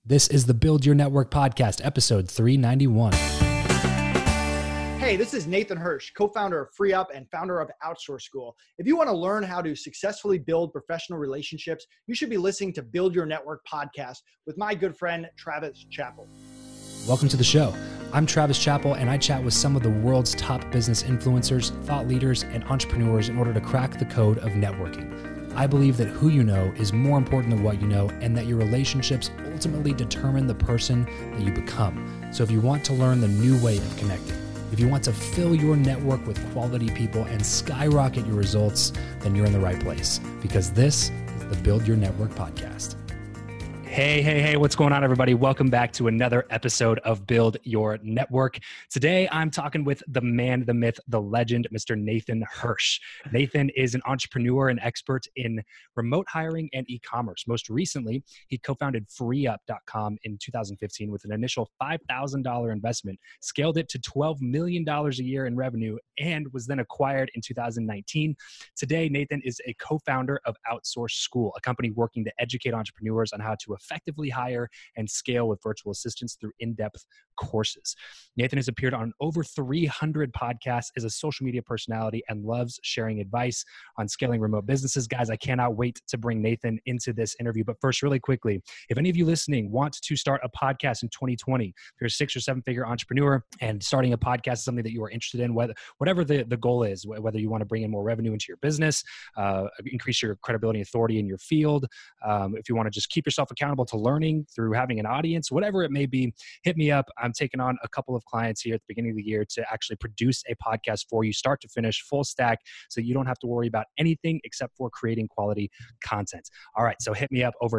This is the Build Your Network Podcast, episode 391. Hey, this is Nathan Hirsch, co-founder of FreeUp and founder of Outsource School. If you want to learn how to successfully build professional relationships, you should be listening to Build Your Network Podcast with my good friend, Travis Chappell. Welcome to the show. I'm Travis Chappell, and I chat with some of the world's top business influencers, thought leaders, and entrepreneurs in order to crack the code of networking. I believe that who you know is more important than what you know, and that your relationships ultimately determine the person that you become. So if you want to learn the new way of connecting, if you want to fill your network with quality people and skyrocket your results, then you're in the right place, because this is the Build Your Network Podcast. Hey, what's going on, everybody? Welcome back to another episode of Build Your Network. Today, I'm talking with the man, the myth, the legend, Mr. Nathan Hirsch. Nathan is an entrepreneur and expert in remote hiring and e-commerce. Most recently, he co-founded FreeUp.com in 2015 with an initial $5,000 investment, scaled it to $12 million a year in revenue, and was then acquired in 2019. Today, Nathan is a co-founder of Outsource School, a company working to educate entrepreneurs on how to effectively hire and scale with virtual assistants through in-depth courses. Nathan has appeared on over 300 podcasts, is a social media personality, and loves sharing advice on scaling remote businesses. Guys, I cannot wait to bring Nathan into this interview. But first, really quickly, if any of you listening want to start a podcast in 2020, if you're a 6 or 7 figure entrepreneur and starting a podcast is something that you are interested in, whatever the goal is, whether you want to bring in more revenue into your business, increase your credibility and authority in your field, if you want to just keep yourself accountable to learning through having an audience, whatever it may be, hit me up. I'm taking on a couple of clients here at the beginning of the year to actually produce a podcast for you, start to finish, full stack, so you don't have to worry about anything except for creating quality content. All right, so hit me up over at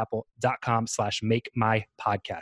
travischappell.com/make-my-podcast,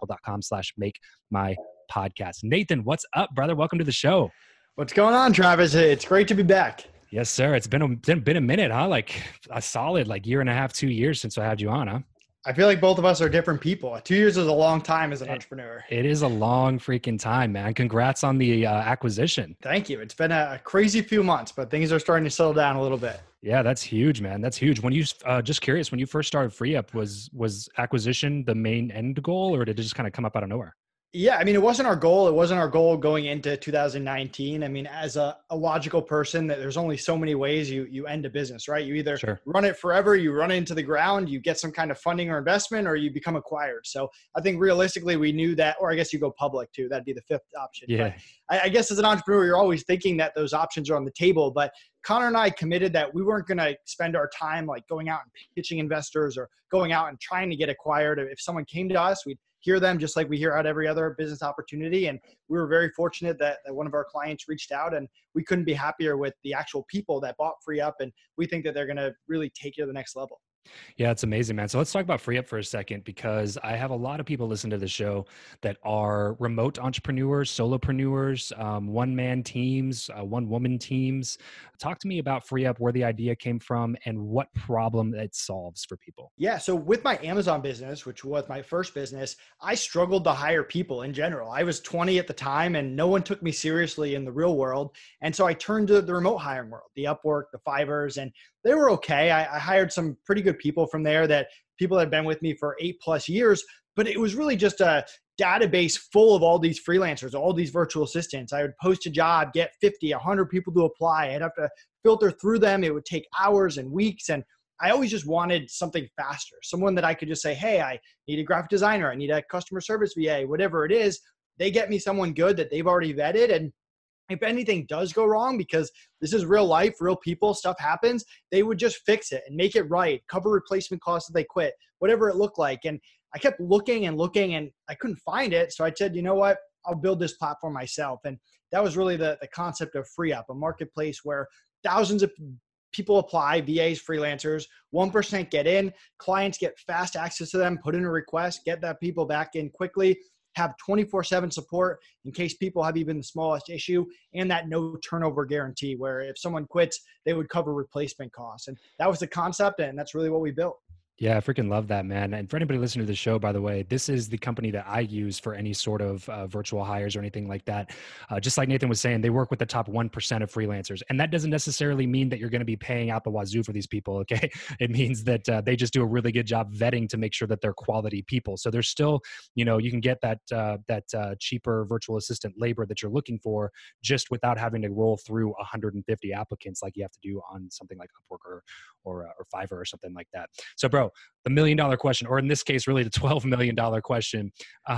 travischappell.com/make-my-podcast. Nathan, what's up, brother? Welcome to the show. What's going on, Travis? It's great to be back. Yes, sir. It's been a minute, huh? Like a solid year and a half, 2 years since I had you on, huh? I feel like both of us are different people. 2 years is a long time as an entrepreneur. It is a long freaking time, man. Congrats on the acquisition. Thank you. It's been a crazy few months, but things are starting to settle down a little bit. Yeah, that's huge, man. That's huge. When you just curious, when you first started FreeUp, was acquisition the main end goal, or did it just kind of come up out of nowhere? Yeah, I mean, it wasn't our goal. It wasn't our goal going into 2019. I mean, as a logical person, that there's only so many ways you end a business, right? You either run it forever, you run it into the ground, you get some kind of funding or investment, or you become acquired. So I think realistically, we knew that, or I guess you go public too. That'd be the fifth option. Yeah. But I guess as an entrepreneur, you're always thinking that those options are on the table. But Connor and I committed that we weren't going to spend our time going out and pitching investors or going out and trying to get acquired. If someone came to us, we'd hear them just like we hear out every other business opportunity. And we were very fortunate that one of our clients reached out, and we couldn't be happier with the actual people that bought FreeUp. And we think that they're going to really take you to the next level. Yeah, it's amazing, man. So let's talk about FreeUp for a second, because I have a lot of people listen to the show that are remote entrepreneurs, solopreneurs, one-man teams, one-woman teams. Talk to me about FreeUp, where the idea came from, and what problem it solves for people. Yeah, so with my Amazon business, which was my first business, I struggled to hire people in general. I was 20 at the time, and no one took me seriously in the real world. And so I turned to the remote hiring world, the Upwork, the Fivers, and they were okay. I hired some pretty good people from there, that people had been with me for 8+ years, but it was really just a database full of all these freelancers, all these virtual assistants. I would post a job, get 50, 100 people to apply. I'd have to filter through them. It would take hours and weeks. And I always just wanted something faster, someone that I could just say, hey, I need a graphic designer, I need a customer service VA, whatever it is. They get me someone good that they've already vetted. And if anything does go wrong, because this is real life, real people, stuff happens, they would just fix it and make it right, cover replacement costs if they quit, whatever it looked like. And I kept looking and looking, and I couldn't find it. So I said, you know what, I'll build this platform myself. And that was really the concept of FreeUp, a marketplace where thousands of people apply, VAs, freelancers, 1% get in, clients get fast access to them, put in a request, get that people back in quickly, have 24/7 support in case people have even the smallest issue, and that no turnover guarantee where if someone quits, they would cover replacement costs. And that was the concept, and that's really what we built. Yeah, I freaking love that, man. And for anybody listening to the show, by the way, this is the company that I use for any sort of virtual hires or anything like that. Just like Nathan was saying, they work with the top 1% of freelancers. And that doesn't necessarily mean that you're going to be paying out the wazoo for these people, okay? It means that they just do a really good job vetting to make sure that they're quality people. So there's still, you can get that cheaper virtual assistant labor that you're looking for just without having to roll through 150 applicants like you have to do on something like Upwork or Fiverr or something like that. So, bro, the $1 million question, or in this case, really the $12 million question.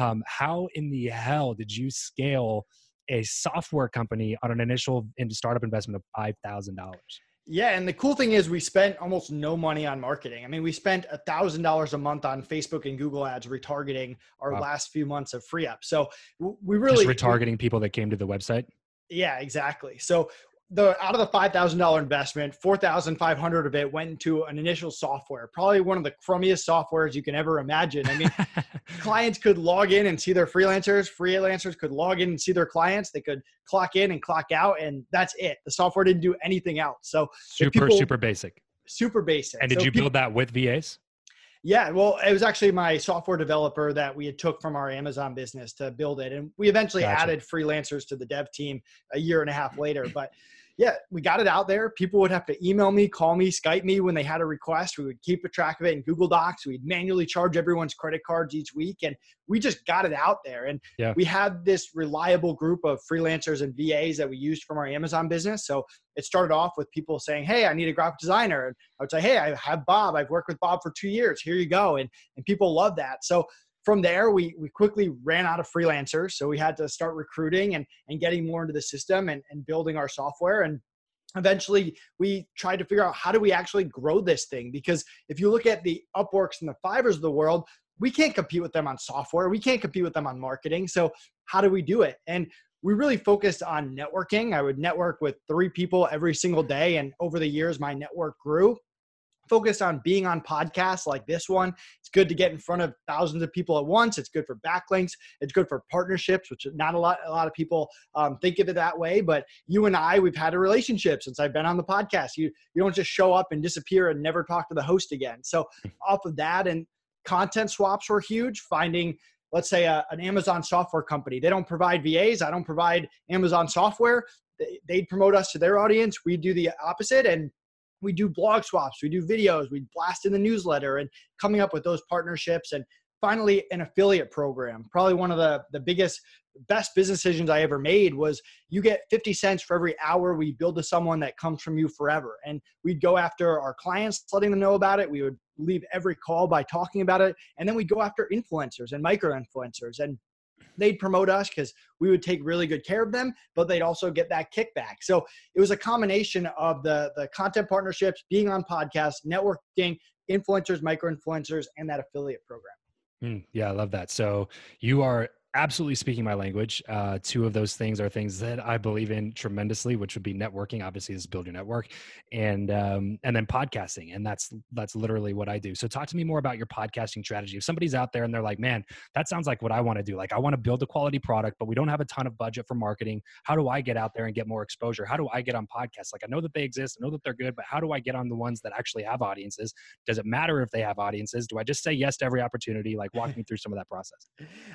How in the hell did you scale a software company on an initial startup investment of $5,000? Yeah. And the cool thing is we spent almost no money on marketing. I mean, we spent $1,000 a month on Facebook and Google ads retargeting our last few months of free up. So we really just retargeting people that came to the website. Yeah, exactly. So out of the $5,000 investment, $4,500 of it went into an initial software, probably one of the crummiest softwares you can ever imagine. I mean, clients could log in and see their freelancers could log in and see their clients. They could clock in and clock out, and that's it. The software didn't do anything else. So super basic. Super basic. And did you build that with VAs? Yeah, well, it was actually my software developer that we had took from our Amazon business to build it. And we eventually added freelancers to the dev team a year and a half later. But yeah, we got it out there. People would have to email me, call me, Skype me when they had a request. We would keep a track of it in Google Docs. We'd manually charge everyone's credit cards each week. And we just got it out there. And we had this reliable group of freelancers and VAs that we used from our Amazon business. So it started off with people saying, hey, I need a graphic designer. And I would say, hey, I have Bob. I've worked with Bob for 2 years. Here you go. And people love that. So from there, we quickly ran out of freelancers. So we had to start recruiting and getting more into the system and building our software. And eventually we tried to figure out, how do we actually grow this thing? Because if you look at the Upworks and the Fiverrs of the world, we can't compete with them on software. We can't compete with them on marketing. So how do we do it? And we really focused on networking. I would network with 3 people every single day. And over the years, my network grew. Focused on being on podcasts like this one. It's good to get in front of thousands of people at once. It's good for backlinks. It's good for partnerships, which not a lot of people think of it that way. But you and I, we've had a relationship since I've been on the podcast. You don't just show up and disappear and never talk to the host again. So off of that, and content swaps were huge. Finding, let's say, an Amazon software company. They don't provide VAs. I don't provide Amazon software. They'd promote us to their audience. We do the opposite. And we do blog swaps, we do videos, we blast in the newsletter, and coming up with those partnerships. And finally, an affiliate program. Probably one of the best business decisions I ever made was you get 50 cents for every hour we build to someone that comes from you forever. And we'd go after our clients, letting them know about it. We would leave every call by talking about it. And then we'd go after influencers and micro influencers. And they'd promote us because we would take really good care of them, but they'd also get that kickback. So it was a combination of the content partnerships, being on podcasts, networking, influencers, micro influencers, and that affiliate program. Yeah, I love that. So you are absolutely speaking my language. 2 of those things are things that I believe in tremendously, which would be networking. Obviously, this is build your network, and then podcasting, and that's literally what I do. So, talk to me more about your podcasting strategy. If somebody's out there and they're like, "Man, that sounds like what I want to do. Like, I want to build a quality product, but we don't have a ton of budget for marketing. How do I get out there and get more exposure? How do I get on podcasts? Like, I know that they exist, I know that they're good, but how do I get on the ones that actually have audiences? Does it matter if they have audiences? Do I just say yes to every opportunity? Like, walk me through some of that process."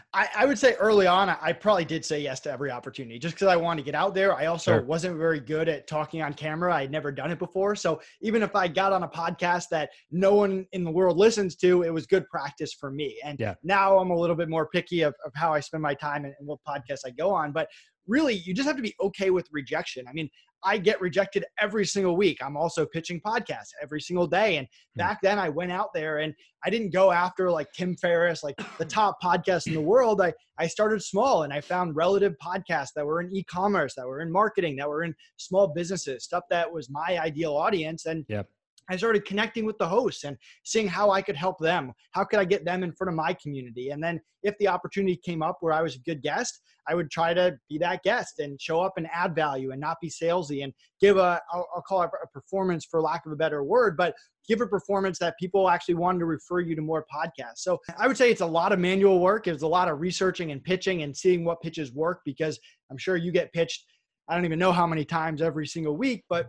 I would say early on, I probably did say yes to every opportunity just because I wanted to get out there. I also wasn't very good at talking on camera. I'd never done it before. So even if I got on a podcast that no one in the world listens to, it was good practice for me. And now I'm a little bit more picky of how I spend my time and what podcasts I go on. But really, you just have to be okay with rejection. I mean, I get rejected every single week. I'm also pitching podcasts every single day. And back then I went out there and I didn't go after like Tim Ferriss, like the top podcasts in the world. I started small and I found relative podcasts that were in e-commerce, that were in marketing, that were in small businesses, stuff that was my ideal audience. And I started connecting with the hosts and seeing how I could help them. How could I get them in front of my community? And then if the opportunity came up where I was a good guest, I would try to be that guest and show up and add value and not be salesy and give I'll call it a performance for lack of a better word, but give a performance that people actually wanted to refer you to more podcasts. So I would say it's a lot of manual work. It's a lot of researching and pitching and seeing what pitches work, because I'm sure you get pitched, I don't even know how many times every single week, but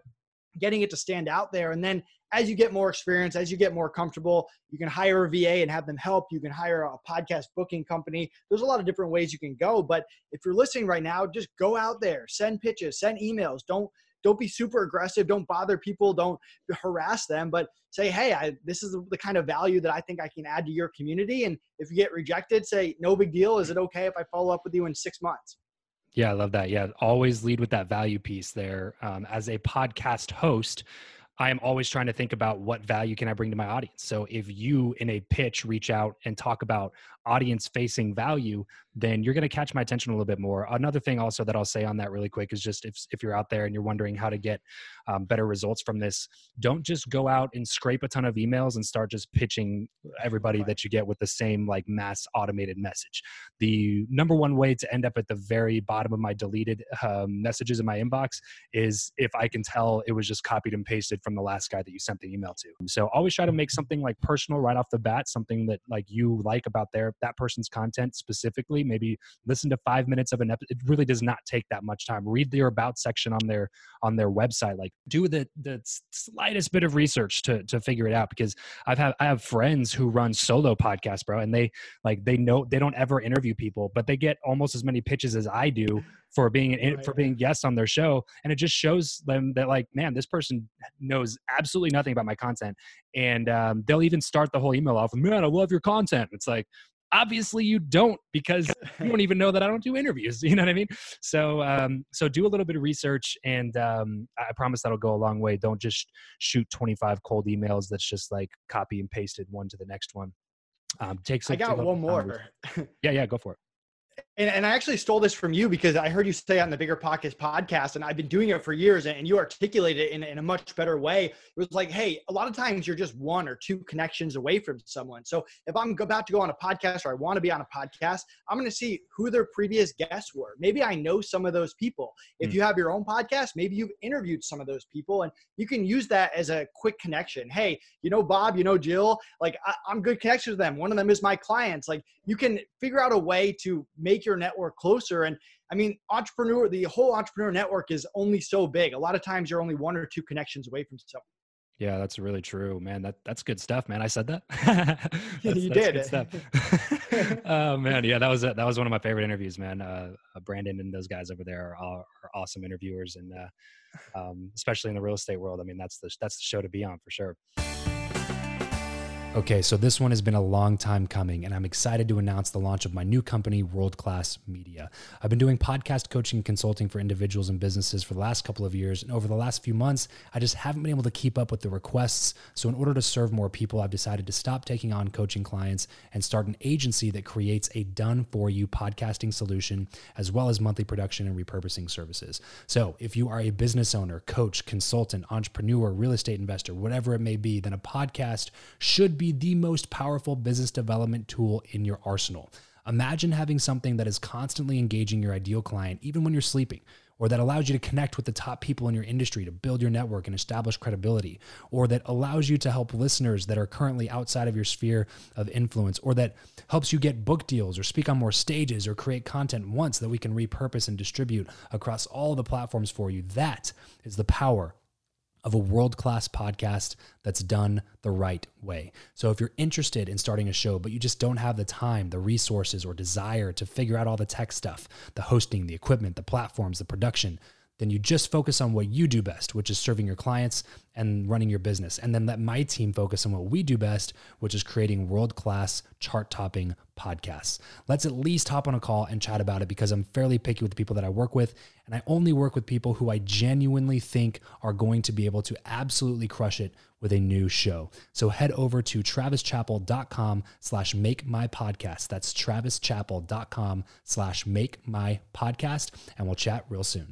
getting it to stand out there. And then as you get more experience, as you get more comfortable, you can hire a VA and have them help. You can hire a podcast booking company. There's a lot of different ways you can go. But if you're listening right now, just go out there, send pitches, send emails. Don't be super aggressive. Don't bother people. Don't harass them, but say, hey, this is the kind of value that I think I can add to your community. And if you get rejected, say, no big deal. Is it okay if I follow up with you in 6 months? Yeah, I love that. Yeah, always lead with that value piece there. As a podcast host, I am always trying to think about what value can I bring to my audience. So if you in a pitch reach out and talk about audience facing value, then you're going to catch my attention a little bit more. Another thing also that I'll say on that really quick is just if you're out there and you're wondering how to get better results from this, don't just go out and scrape a ton of emails and start just pitching everybody that you get with the same like mass automated message. The number one way to end up at the very bottom of my deleted messages in my inbox is if I can tell it was just copied and pasted from the last guy that you sent the email to. So always try to make something like personal right off the bat, something that like you like about that person's content specifically. Maybe listen to 5 minutes of an episode. It really does not take that much time. Read their about section on their website. Like do the slightest bit of research to figure it out, because I have friends who run solo podcasts, bro, and they know they don't ever interview people, but they get almost as many pitches as I do for being guests on their show. And it just shows them that like, man, this person knows absolutely nothing about my content. And they'll even start the whole email off with, man, I love your content. It's like, obviously you don't, because you don't even know that I don't do interviews. You know what I mean? So, so do a little bit of research, and I promise that'll go a long way. Don't just shoot 25 cold emails that's just like copy and pasted one to the next one. I got one more. Yeah, go for it. And I actually stole this from you because I heard you say on the Bigger Pockets podcast, and I've been doing it for years, and you articulated it in a much better way. It was like, hey, a lot of times you're just 1 or 2 connections away from someone. So if I'm about to go on a podcast, or I want to be on a podcast, I'm going to see who their previous guests were. Maybe I know some of those people. If you have your own podcast, maybe you've interviewed some of those people, and you can use that as a quick connection. Hey, you know Bob, you know Jill, like I'm good connections with them. One of them is my clients. Like you can figure out a way to make your network closer. And I mean, the whole entrepreneur network is only so big. A lot of times you're only 1 or 2 connections away from someone. Yeah, that's really true, man. That's good stuff, man. I said that. You did. Good stuff. Oh man, yeah, that was one of my favorite interviews, man. Brandon and those guys over there are awesome interviewers, and especially in the real estate world. I mean, that's the show to be on for sure. Okay, so this one has been a long time coming, and I'm excited to announce the launch of my new company, World Class Media. I've been doing podcast coaching and consulting for individuals and businesses for the last couple of years, and over the last few months, I just haven't been able to keep up with the requests. So in order to serve more people, I've decided to stop taking on coaching clients and start an agency that creates a done-for-you podcasting solution, as well as monthly production and repurposing services. So if you are a business owner, coach, consultant, entrepreneur, real estate investor, whatever it may be, then a podcast should be the most powerful business development tool in your arsenal. Imagine having something that is constantly engaging your ideal client, even when you're sleeping, or that allows you to connect with the top people in your industry to build your network and establish credibility, or that allows you to help listeners that are currently outside of your sphere of influence, or that helps you get book deals or speak on more stages or create content once that we can repurpose and distribute across all the platforms for you. That is the power of a world-class podcast that's done the right way. So if you're interested in starting a show, but you just don't have the time, the resources, or desire to figure out all the tech stuff, the hosting, the equipment, the platforms, the production, then you just focus on what you do best, which is serving your clients and running your business. And then let my team focus on what we do best, which is creating world-class chart-topping podcasts. Let's at least hop on a call and chat about it, because I'm fairly picky with the people that I work with. And I only work with people who I genuinely think are going to be able to absolutely crush it with a new show. So head over to travischappell.com/makemypodcast. That's travischappell.com/makemypodcast. And we'll chat real soon.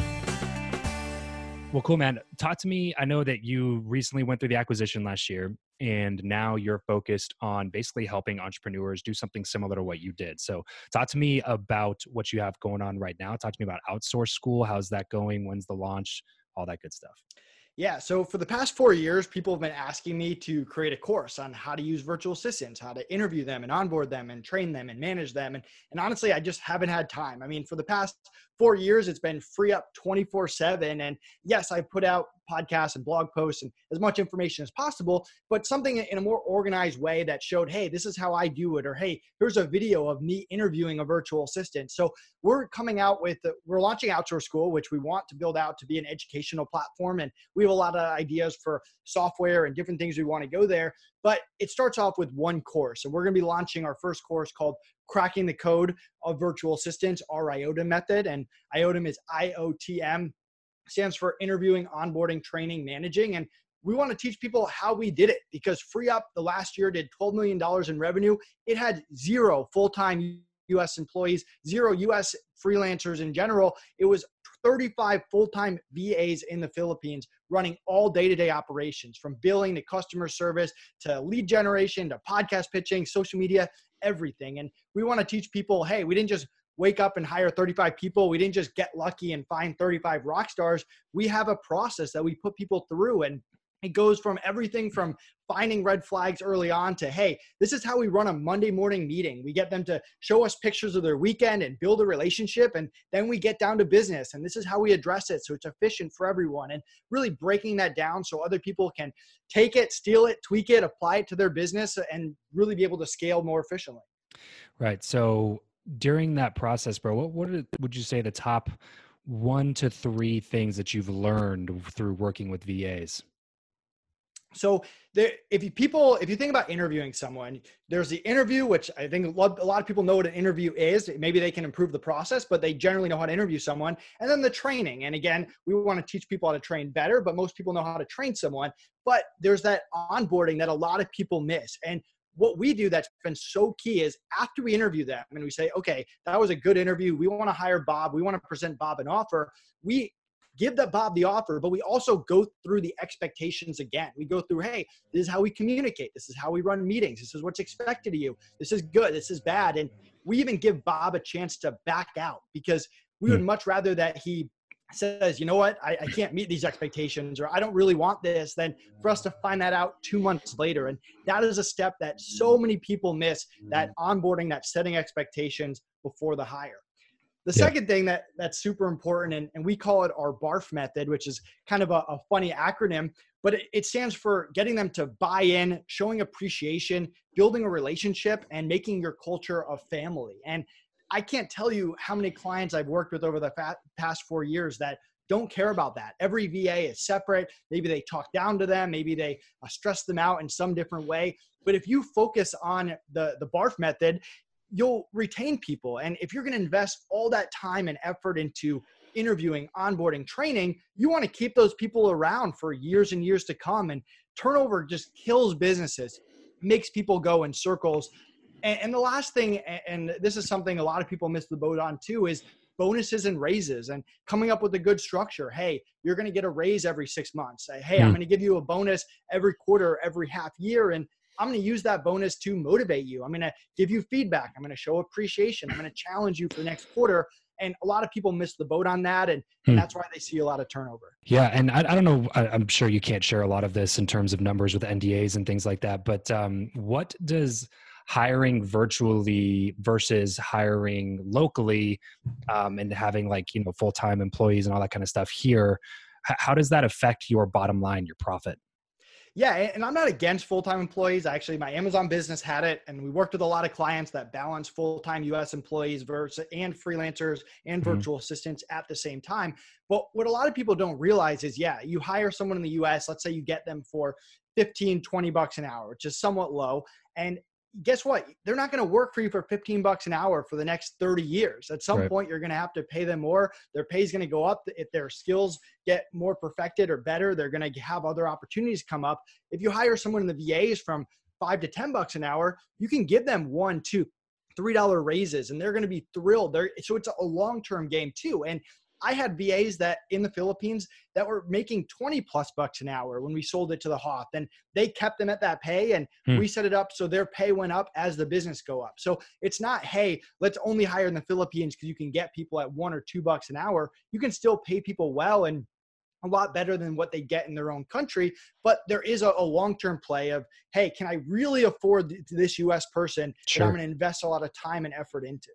Well, cool, man. Talk to me. I know that you recently went through the acquisition last year, and now you're focused on basically helping entrepreneurs do something similar to what you did. So talk to me about what you have going on right now. Talk to me about Outsource School. How's that going? When's the launch? All that good stuff. Yeah. So for the past 4 years, people have been asking me to create a course on how to use virtual assistants, how to interview them and onboard them and train them and manage them. And honestly, I just haven't had time. I mean, for the past 4 years, it's been free up 24/7. And yes, I put out podcasts and blog posts and as much information as possible, but something in a more organized way that showed, hey, this is how I do it, or hey, here's a video of me interviewing a virtual assistant. So we're launching Outsource School, which we want to build out to be an educational platform. And we have a lot of ideas for software and different things we want to go there. But it starts off with one course. And we're going to be launching our first course called Cracking the Code of Virtual Assistants, our IOTM method. And IOTM is IOTM, stands for Interviewing, Onboarding, Training, Managing. And we want to teach people how we did it, because FreeUp the last year did $12 million in revenue. It had 0 full-time US employees, 0 US freelancers in general. It was 35 full-time VAs in the Philippines running all day-to-day operations, from billing to customer service to lead generation to podcast pitching, social media, everything. And we want to teach people, hey, we didn't just wake up and hire 35 people. We didn't just get lucky and find 35 rock stars. We have a process that we put people through, and it goes from everything from finding red flags early on to, hey, this is how we run a Monday morning meeting. We get them to show us pictures of their weekend and build a relationship. And then we get down to business. And this is how we address it, so it's efficient for everyone. And really breaking that down so other people can take it, steal it, tweak it, apply it to their business, and really be able to scale more efficiently. Right. So during that process, bro, what would you say the top 1 to 3 things that you've learned through working with VAs? So if you think about interviewing someone, there's the interview, which I think a lot of people know what an interview is. Maybe they can improve the process, but they generally know how to interview someone. And then the training. And again, we want to teach people how to train better, but most people know how to train someone. But there's that onboarding that a lot of people miss. And what we do that's been so key is after we interview them and we say, okay, that was a good interview. We want to hire Bob. We want to present Bob an offer. We give that Bob the offer, but we also go through the expectations again. We go through, hey, this is how we communicate. This is how we run meetings. This is what's expected of you. This is good. This is bad. And we even give Bob a chance to back out, because we would much rather that he says, you know what, I can't meet these expectations, or I don't really want this, than for us to find that out 2 months later. And that is a step that so many people miss, that onboarding, that setting expectations before the hire. The second thing that's super important, and we call it our BARF method, which is kind of a funny acronym, but it stands for getting them to buy in, showing appreciation, building a relationship, and making your culture a family. And I can't tell you how many clients I've worked with over the past 4 years that don't care about that. Every VA is separate. Maybe they talk down to them. Maybe they stress them out in some different way. But if you focus on the BARF method, you'll retain people. And if you're going to invest all that time and effort into interviewing, onboarding, training, you want to keep those people around for years and years to come. And turnover just kills businesses, makes people go in circles. And the last thing, and this is something a lot of people miss the boat on too, is bonuses and raises, and coming up with a good structure. Hey, you're going to get a raise every 6 months. Hey, I'm going to give you a bonus every quarter, every half year. And I'm going to use that bonus to motivate you. I'm going to give you feedback. I'm going to show appreciation. I'm going to challenge you for the next quarter. And a lot of people miss the boat on that. And that's why they see a lot of turnover. Yeah. And I don't know, I'm sure you can't share a lot of this in terms of numbers with NDAs and things like that. But what does hiring virtually versus hiring locally and having full-time employees and all that kind of stuff here, how does that affect your bottom line, your profit? Yeah, and I'm not against full-time employees. Actually, my Amazon business had it, and we worked with a lot of clients that balance full-time US employees and freelancers and virtual assistants at the same time. But what a lot of people don't realize is, you hire someone in the US, let's say you get them for $15-20 an hour, which is somewhat low. And guess what? They're not going to work for you for $15 an hour for the next 30 years. At some point, you're going to have to pay them more. Their pay is going to go up. If their skills get more perfected or better, they're going to have other opportunities come up. If you hire someone in the VAs from $5 to $10 an hour, you can give them $1, $2, $3 raises, and they're going to be thrilled. So it's a long-term game too. And I had VAs that in the Philippines that were making $20+ an hour when we sold it to the Hoth, and they kept them at that pay, and we set it up so their pay went up as the business go up. So it's not, hey, let's only hire in the Philippines because you can get people at $1 or $2 an hour. You can still pay people well and a lot better than what they get in their own country. But there is a long-term play of, hey, can I really afford this US person that I'm going to invest a lot of time and effort into?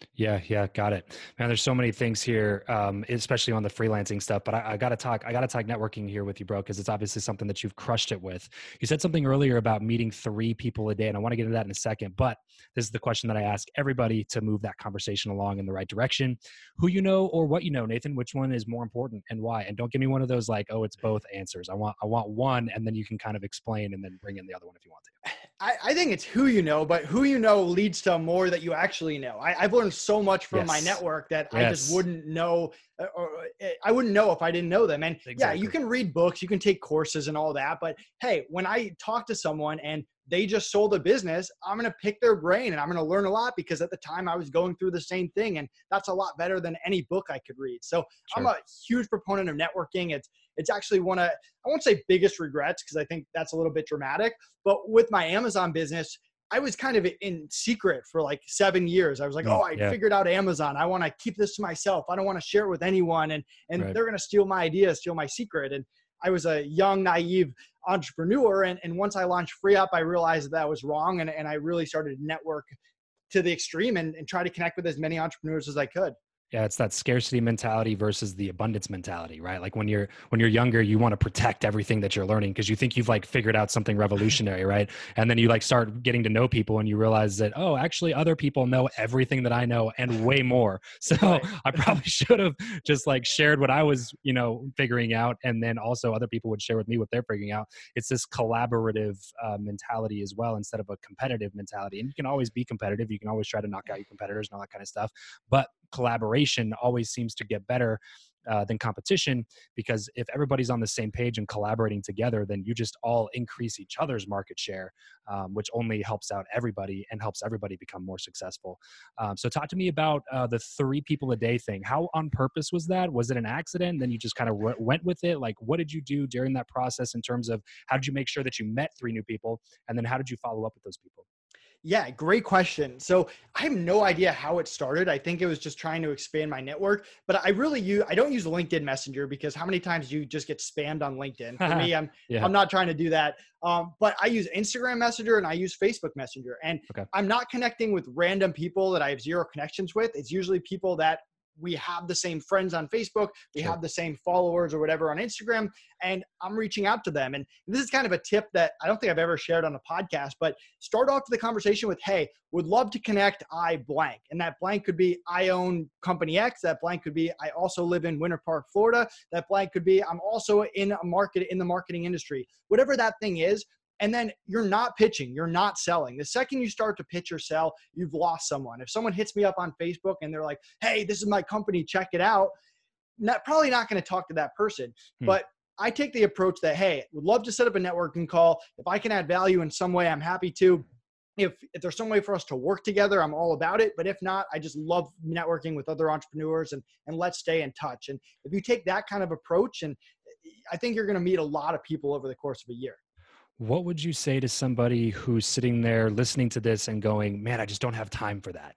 Yeah, got it. Man, there's so many things here, especially on the freelancing stuff. But I gotta talk. I gotta talk networking here with you, bro, because it's obviously something that you've crushed it with. You said something earlier about meeting 3 people a day, and I want to get into that in a second. But this is the question that I ask everybody to move that conversation along in the right direction. Who you know or what you know, Nathan? Which one is more important and why? And don't give me one of those like, oh, it's both answers. I want one, and then you can kind of explain and then bring in the other one if you want to. I think it's who you know, but who you know leads to more that you actually know. I've learned so much from my network that I just wouldn't know, or I wouldn't know if I didn't know them. And yeah, you can read books, you can take courses and all that. But hey, when I talk to someone and they just sold a business, I'm going to pick their brain and I'm going to learn a lot because at the time I was going through the same thing. And that's a lot better than any book I could read. So I'm a huge proponent of networking. It's actually one of, I won't say biggest regrets because I think that's a little bit dramatic, but with my Amazon business, I was kind of in secret for like 7 years. I was like, I figured out Amazon. I want to keep this to myself. I don't want to share it with anyone. And they're going to steal my ideas, steal my secret. And I was a young, naive entrepreneur. And once I launched FreeUp, I realized that was wrong. And I really started to network to the extreme and try to connect with as many entrepreneurs as I could. Yeah, it's that scarcity mentality versus the abundance mentality, right? Like when you're younger, you want to protect everything that you're learning because you think you've like figured out something revolutionary, right? And then you like start getting to know people and you realize that, oh, actually other people know everything that I know and way more. So I probably should have just like shared what I was, figuring out. And then also other people would share with me what they're figuring out. It's this collaborative mentality as well, instead of a competitive mentality. And you can always be competitive. You can always try to knock out your competitors and all that kind of stuff. But collaboration always seems to get better than competition, because if everybody's on the same page and collaborating together, then you just all increase each other's market share, which only helps out everybody and helps everybody become more successful. So talk to me about the 3 people a day thing. How on purpose was that? Was it an accident? Then you just kind of went with it? Like, what did you do during that process in terms of how did you make sure that you met 3 new people? And then how did you follow up with those people? Yeah, great question. So I have no idea how it started. I think it was just trying to expand my network, but I don't use LinkedIn Messenger because how many times do you just get spammed on LinkedIn? For me, I'm not trying to do that. But I use Instagram Messenger and I use Facebook Messenger, and I'm not connecting with random people that I have zero connections with. It's usually people that we have the same friends on Facebook, we have the same followers or whatever on Instagram, and I'm reaching out to them. And this is kind of a tip that I don't think I've ever shared on a podcast, but start off the conversation with, hey, would love to connect, I blank. And that blank could be, I own company X. That blank could be, I also live in Winter Park, Florida. That blank could be, I'm also in the marketing industry. Whatever that thing is. And then you're not pitching, you're not selling. The second you start to pitch or sell, you've lost someone. If someone hits me up on Facebook and they're like, hey, this is my company, check it out, probably not going to talk to that person. But I take the approach that, hey, would love to set up a networking call. If I can add value in some way, I'm happy to. If there's some way for us to work together, I'm all about it. But if not, I just love networking with other entrepreneurs and let's stay in touch. And if you take that kind of approach, and I think you're going to meet a lot of people over the course of a year. What would you say to somebody who's sitting there listening to this and going, man, I just don't have time for that?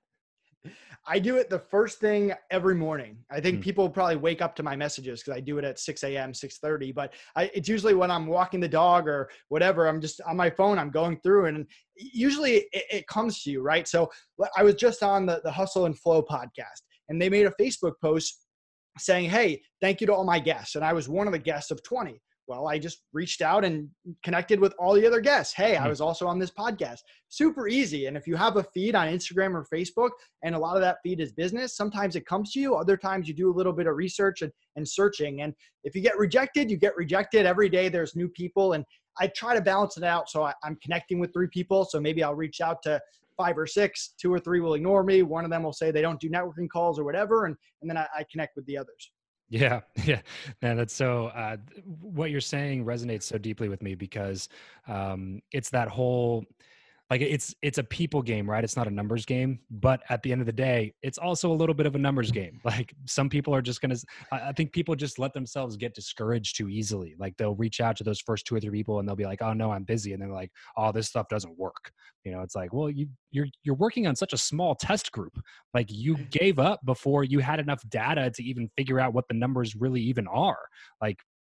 I do it the first thing every morning. I think people probably wake up to my messages because I do it at 6 a.m., 6:30, but it's usually when I'm walking the dog or whatever. I'm just on my phone, I'm going through, and usually it comes to you, right? So I was just on the Hustle and Flow podcast, and they made a Facebook post saying, hey, thank you to all my guests. And I was one of the guests of 20. Well, I just reached out and connected with all the other guests. Hey, I was also on this podcast. Super easy. And if you have a feed on Instagram or Facebook, and a lot of that feed is business, sometimes it comes to you. Other times you do a little bit of research and searching. And if you get rejected, you get rejected. Every day there's new people. And I try to balance it out. So I'm connecting with 3 people. So maybe I'll reach out to 5 or 6, 2 or 3 will ignore me. One of them will say they don't do networking calls or whatever. And then I connect with the others. Yeah. Man, that's so, what you're saying resonates so deeply with me because it's that whole, like it's a people game, right? It's not a numbers game, but at the end of the day, it's also a little bit of a numbers game. Like some people are just I think people just let themselves get discouraged too easily. Like they'll reach out to those first 2 or 3 people and they'll be like, oh no, I'm busy. And they're like, oh, this stuff doesn't work. It's like, well, you're working on such a small test group. Like you gave up before you had enough data to even figure out what the numbers really even are. Like,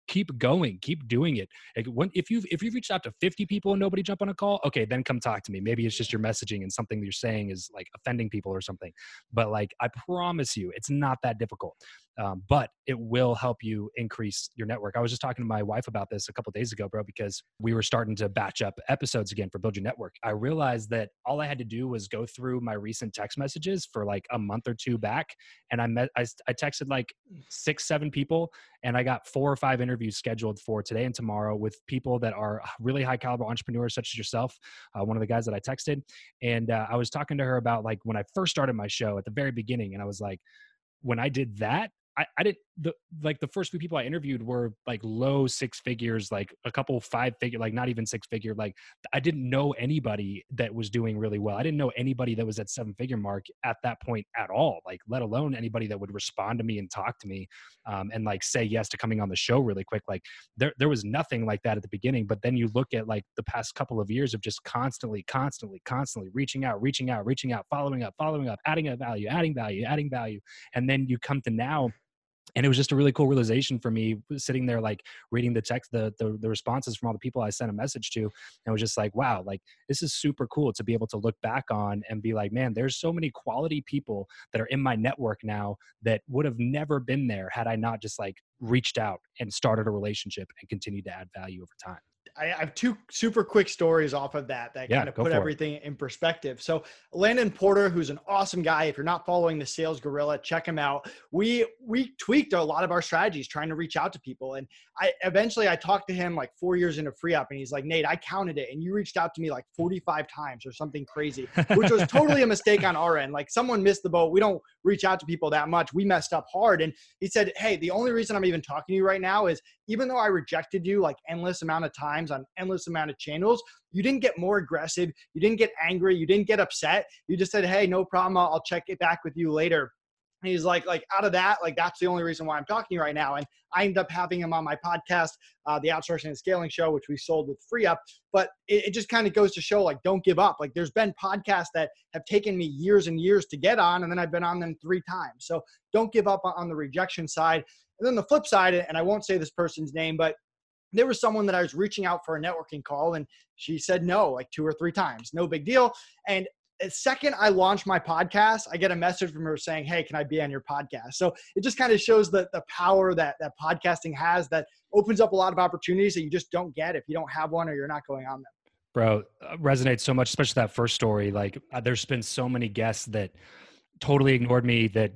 keep going, keep doing it. Like if you've reached out to 50 people and nobody jump on a call, okay, then come talk to me. Maybe it's just your messaging and something that you're saying is like offending people or something. But like, I promise you, it's not that difficult. But it will help you increase your network. I was just talking to my wife about this a couple of days ago, bro, because we were starting to batch up episodes again for Build Your Network. I realized that all I had to do was go through my recent text messages for like a month or two back. And I texted like 6-7 people, and I got 4 or 5 interviews scheduled for today and tomorrow with people that are really high caliber entrepreneurs, such as yourself, one of the guys that I texted. And I was talking to her about like when I first started my show at the very beginning. And I was like, when I did that, I didn't, the first few people I interviewed were like low 6 figures, like a couple 5 figure, like not even 6 figure. Like I didn't know anybody that was doing really well. I didn't know anybody that was at 7-figure mark at that point at all, like let alone anybody that would respond to me and talk to me and like say yes to coming on the show really quick. Like there was nothing like that at the beginning. But then you look at like the past couple of years of just constantly reaching out, following up, adding value. And then you come to now. And it was just a really cool realization for me sitting there, like reading the text, the responses from all the people I sent a message to. And it was just like, wow, like this is super cool to be able to look back on and be like, man, there's so many quality people that are in my network now that would have never been there had I not just like reached out and started a relationship and continued to add value over time. I have 2 super quick stories off of that kind of put everything in perspective. So Landon Porter, who's an awesome guy. If you're not following the Sales Gorilla, check him out. We tweaked a lot of our strategies trying to reach out to people. And I talked to him like 4 years into FreeUp, and he's like, Nate, I counted it, and you reached out to me like 45 times or something crazy, which was totally a mistake on our end. Like someone missed the boat. We don't reach out to people that much. We messed up hard. And he said, hey, the only reason I'm even talking to you right now is even though I rejected you like endless amount of times on endless amount of channels, you didn't get more aggressive. You didn't get angry. You didn't get upset. You just said, hey, no problem. I'll check it back with you later. And he's like out of that, like that's the only reason why I'm talking to you right now. And I ended up having him on my podcast, the Outsourcing and Scaling Show, which we sold with FreeUp. But it just kind of goes to show, like, don't give up. Like there's been podcasts that have taken me years and years to get on, and then I've been on them 3 times. So don't give up on the rejection side. And then the flip side, and I won't say this person's name, but there was someone that I was reaching out for a networking call, and she said no like 2 or 3 times. No big deal. And the second I launched my podcast, I get a message from her saying, hey, can I be on your podcast? So it just kind of shows the power that podcasting has, that opens up a lot of opportunities that you just don't get if you don't have one or you're not going on them. Bro, resonates so much, especially that first story. Like there's been so many guests that totally ignored me, that,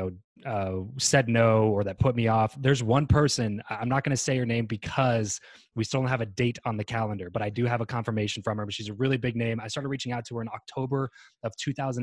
said no, or that put me off. There's one person, I'm not going to say her name because we still don't have a date on the calendar, but I do have a confirmation from her. But she's a really big name. I started reaching out to her in October of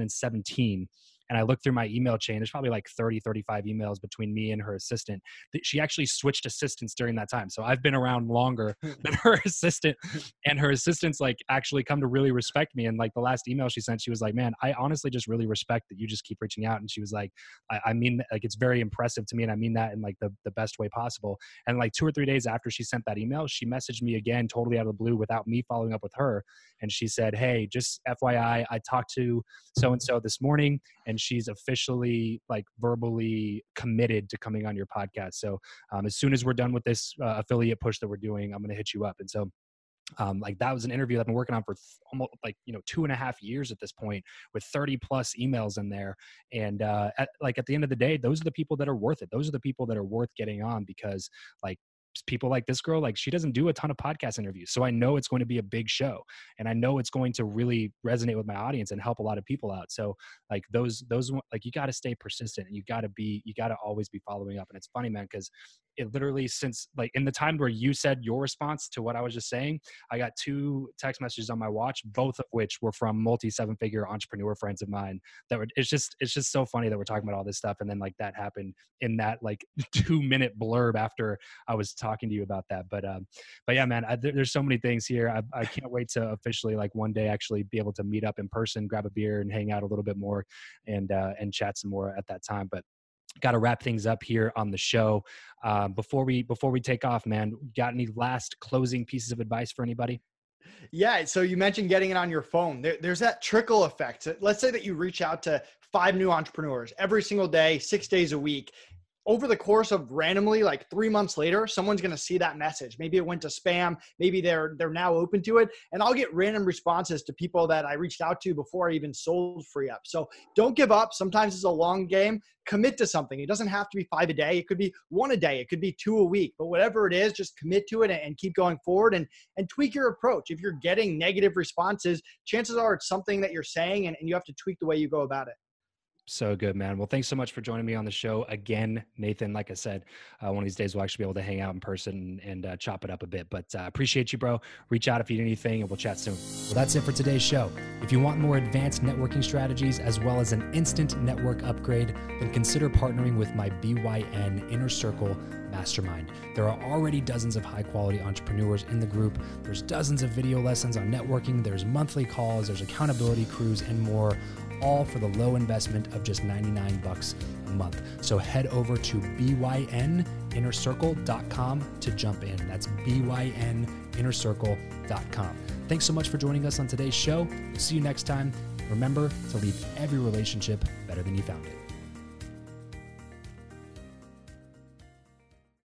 2017. And I looked through my email chain. There's probably like 30, 35 emails between me and her assistant. She actually switched assistants during that time. So I've been around longer than her assistant, and her assistant's like actually come to really respect me. And like the last email she sent, she was like, man, I honestly just really respect that you just keep reaching out. And she was like, I mean, like, it's very impressive to me. And I mean that in like the best way possible. And like 2 or 3 days after she sent that email, she messaged me again, totally out of the blue without me following up with her. And she said, hey, just FYI, I talked to so-and-so this morning, and she's officially like verbally committed to coming on your podcast. So as soon as we're done with this affiliate push that we're doing, I'm going to hit you up. And so like that was an interview that I've been working on for almost 2.5 years at this point, with 30 plus emails in there. And at the end of the day, those are the people that are worth it. Those are the people that are worth getting on, because like people like this girl, like she doesn't do a ton of podcast interviews. So I know it's going to be a big show, and I know it's going to really resonate with my audience and help a lot of people out. So like those, like you got to stay persistent, and you got to always be following up. And it's funny, man, because it literally, since like in the time where you said your response to what I was just saying, I got 2 text messages on my watch, both of which were from multi 7-figure entrepreneur friends of mine that were, it's just so funny that we're talking about all this stuff. And then like that happened in that like 2-minute blurb after I was talking to you about that. But yeah, man, there's so many things here. I can't wait to officially like one day actually be able to meet up in person, grab a beer and hang out a little bit more, and chat some more at that time. But got to wrap things up here on the show. Before we take off, man, got any last closing pieces of advice for anybody? Yeah. So you mentioned getting it on your phone. There's that trickle effect. Let's say that you reach out to 5 new entrepreneurs every single day, 6 days a week. over the course of randomly, like 3 months later, someone's going to see that message. Maybe it went to spam. Maybe they're now open to it. And I'll get random responses to people that I reached out to before I even sold Free Up. So don't give up. Sometimes it's a long game. Commit to something. It doesn't have to be 5 a day. It could be 1 a day. It could be 2 a week. But whatever it is, just commit to it and keep going forward and tweak your approach. If you're getting negative responses, chances are it's something that you're saying and you have to tweak the way you go about it. So good, man. Well, thanks so much for joining me on the show again, Nathan. Like I said, one of these days we'll actually be able to hang out in person and chop it up a bit. But appreciate you, bro. Reach out if you need anything, and we'll chat soon. Well, that's it for today's show. If you want more advanced networking strategies as well as an instant network upgrade, then consider partnering with my BYN Inner Circle Mastermind. There are already dozens of high-quality entrepreneurs in the group. There's dozens of video lessons on networking. There's monthly calls. There's accountability crews and more, all for the low investment of just $99 a month. So head over to byninnercircle.com to jump in. That's byninnercircle.com. Thanks so much for joining us on today's show. See you next time. Remember to leave every relationship better than you found it.